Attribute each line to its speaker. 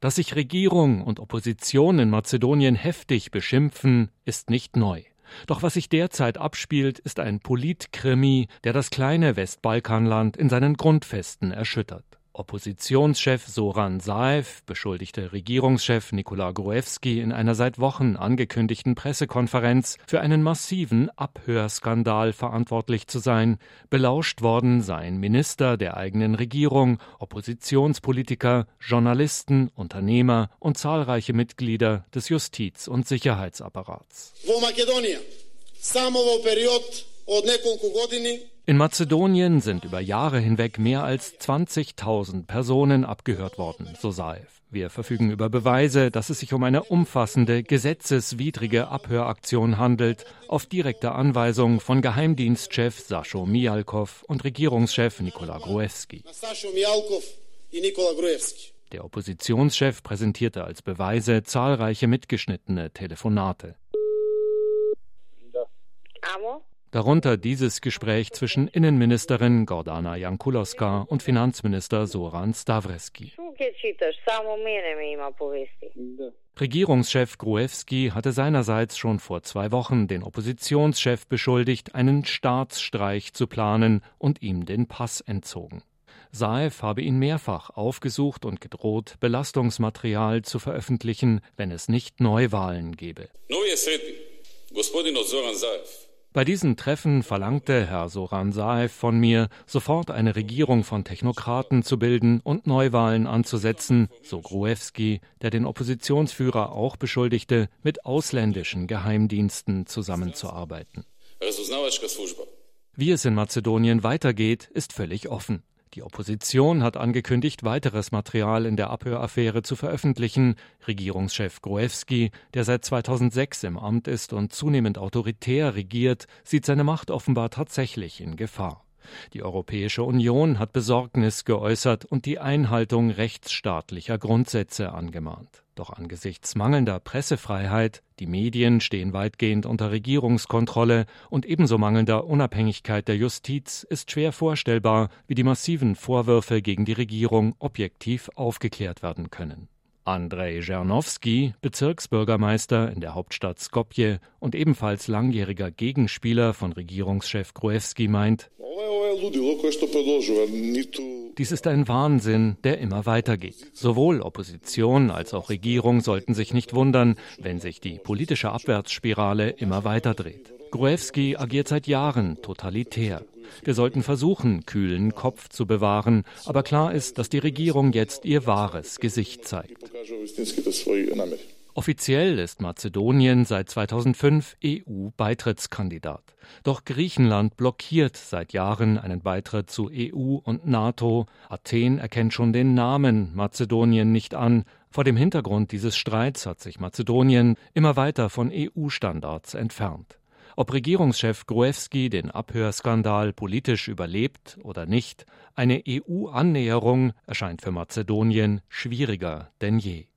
Speaker 1: Dass sich Regierung und Opposition in Mazedonien heftig beschimpfen, ist nicht neu. Doch was sich derzeit abspielt, ist ein Politkrimi, der das kleine Westbalkanland in seinen Grundfesten erschüttert. Oppositionschef Zoran Zaev beschuldigte Regierungschef Nikola Gruevski in einer seit Wochen angekündigten Pressekonferenz für einen massiven Abhörskandal verantwortlich zu sein. Belauscht worden seien Minister der eigenen Regierung, Oppositionspolitiker, Journalisten, Unternehmer und zahlreiche Mitglieder des Justiz- und Sicherheitsapparats. In Mazedonien sind über Jahre hinweg mehr als 20.000 Personen abgehört worden, so Zaev. Wir verfügen über Beweise, dass es sich um eine umfassende, gesetzeswidrige Abhöraktion handelt, auf direkte Anweisung von Geheimdienstchef Sašo Mijalkov und Regierungschef Nikola Gruevski. Der Oppositionschef präsentierte als Beweise zahlreiche mitgeschnittene Telefonate. Darunter dieses Gespräch zwischen Innenministerin Gordana Jankulovska und Finanzminister Zoran Stavreski. Regierungschef Gruevski hatte seinerseits schon vor 2 Wochen den Oppositionschef beschuldigt, einen Staatsstreich zu planen und ihm den Pass entzogen. Zaev habe ihn mehrfach aufgesucht und gedroht, Belastungsmaterial zu veröffentlichen, wenn es nicht Neuwahlen gebe. Bei diesen Treffen verlangte Herr Zoran Zaev von mir, sofort eine Regierung von Technokraten zu bilden und Neuwahlen anzusetzen, so Gruevski, der den Oppositionsführer auch beschuldigte, mit ausländischen Geheimdiensten zusammenzuarbeiten. Wie es in Mazedonien weitergeht, ist völlig offen. Die Opposition hat angekündigt, weiteres Material in der Abhöraffäre zu veröffentlichen. Regierungschef Gruevski, der seit 2006 im Amt ist und zunehmend autoritär regiert, sieht seine Macht offenbar tatsächlich in Gefahr. Die Europäische Union hat Besorgnis geäußert und die Einhaltung rechtsstaatlicher Grundsätze angemahnt. Doch angesichts mangelnder Pressefreiheit, die Medien stehen weitgehend unter Regierungskontrolle und ebenso mangelnder Unabhängigkeit der Justiz ist schwer vorstellbar, wie die massiven Vorwürfe gegen die Regierung objektiv aufgeklärt werden können. Andrej Žernovský, Bezirksbürgermeister in der Hauptstadt Skopje und ebenfalls langjähriger Gegenspieler von Regierungschef Gruevski, meint: Dies ist ein Wahnsinn, der immer weitergeht. Sowohl Opposition als auch Regierung sollten sich nicht wundern, wenn sich die politische Abwärtsspirale immer weiter dreht. Gruevski agiert seit Jahren totalitär. Wir sollten versuchen, kühlen Kopf zu bewahren, aber klar ist, dass die Regierung jetzt ihr wahres Gesicht zeigt. Offiziell ist Mazedonien seit 2005 EU-Beitrittskandidat. Doch Griechenland blockiert seit Jahren einen Beitritt zu EU und NATO. Athen erkennt schon den Namen Mazedonien nicht an. Vor dem Hintergrund dieses Streits hat sich Mazedonien immer weiter von EU-Standards entfernt. Ob Regierungschef Gruevski den Abhörskandal politisch überlebt oder nicht, eine EU-Annäherung erscheint für Mazedonien schwieriger denn je.